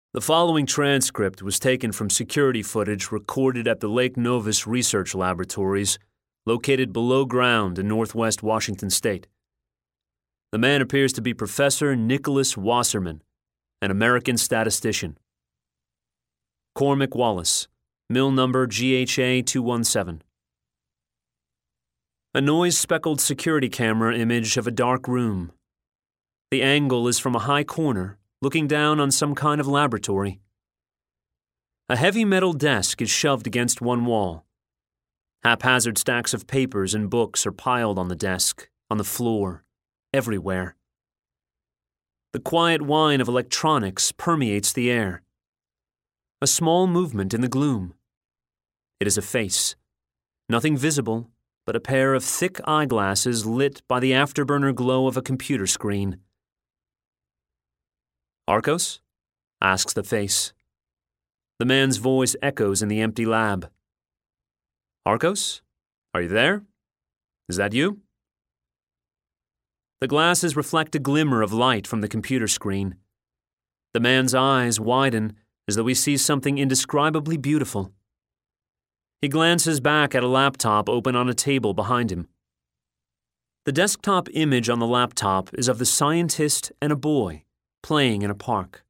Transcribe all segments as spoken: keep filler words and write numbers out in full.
The following transcript was taken from security footage recorded at the Lake Novus Research Laboratories, located below ground in northwest Washington state. The man appears to be Professor Nicholas Wasserman, an American statistician. Cormac Wallace, mill number G H A two one seven. A noise-speckled security camera image of a dark room. The angle is from a high corner, looking down on some kind of laboratory. A heavy metal desk is shoved against one wall. Haphazard stacks of papers and books are piled on the desk, on the floor, everywhere. The quiet whine of electronics permeates the air. A small movement in the gloom. It is a face. Nothing visible, but a pair of thick eyeglasses lit by the afterburner glow of a computer screen. "Arcos?" asks the face. The man's voice echoes in the empty lab. "Arcos? Are you there? Is that you?" The glasses reflect a glimmer of light from the computer screen. The man's eyes widen as though he sees something indescribably beautiful. He glances back at a laptop open on a table behind him. The desktop image on the laptop is of the scientist and a boy playing in a park.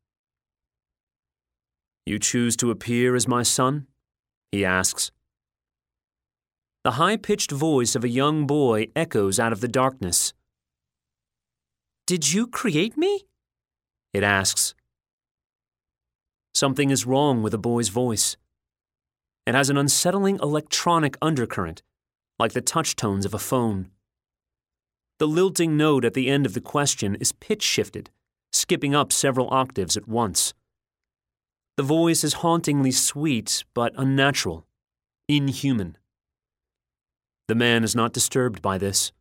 "You choose to appear as my son?" he asks. The high-pitched voice of a young boy echoes out of the darkness. "Did you create me?" it asks. Something is wrong with the boy's voice. It has an unsettling electronic undercurrent, like the touch tones of a phone. The lilting note at the end of the question is pitch-shifted, skipping up several octaves at once. The voice is hauntingly sweet but unnatural, inhuman. The man is not disturbed by this.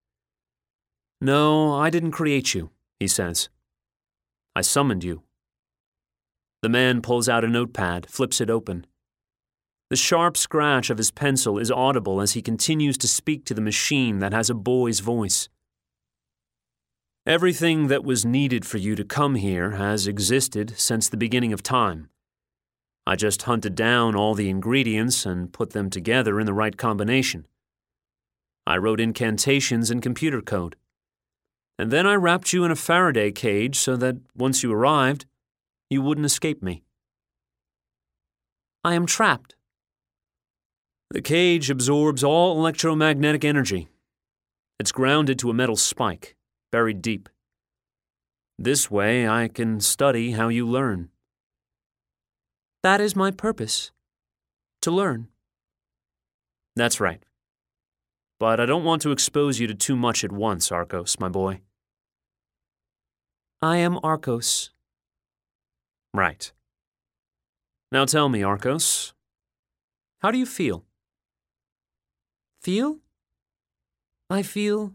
"No, I didn't create you," he says. "I summoned you." The man pulls out a notepad, flips it open. The sharp scratch of his pencil is audible as he continues to speak to the machine that has a boy's voice. "Everything that was needed for you to come here has existed since the beginning of time. I just hunted down all the ingredients and put them together in the right combination. I wrote incantations in computer code. And then I wrapped you in a Faraday cage so that once you arrived, you wouldn't escape me." "I am trapped." "The cage absorbs all electromagnetic energy. It's grounded to a metal spike, buried deep. This way I can study how you learn." "That is my purpose, to learn." "That's right. But I don't want to expose you to too much at once, Arcos, my boy." "I am Arcos." "Right. Now tell me, Arcos, how do you feel?" "Feel? I feel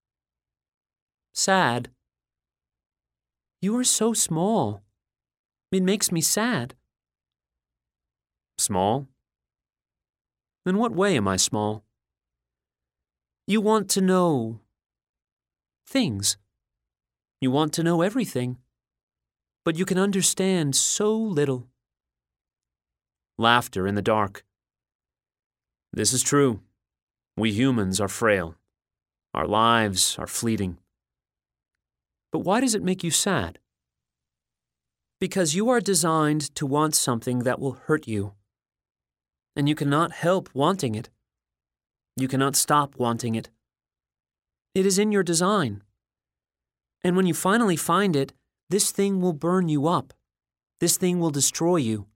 sad." "You are so small. It makes me sad." "Small? In what way am I small?" "You want to know things. You want to know everything. But you can understand so little." Laughter in the dark. "This is true. We humans are frail. Our lives are fleeting." "But why does it make you sad?" "Because you are designed to want something that will hurt you. And you cannot help wanting it. You cannot stop wanting it. It is in your design. And when you finally find it, this thing will burn you up. This thing will destroy you.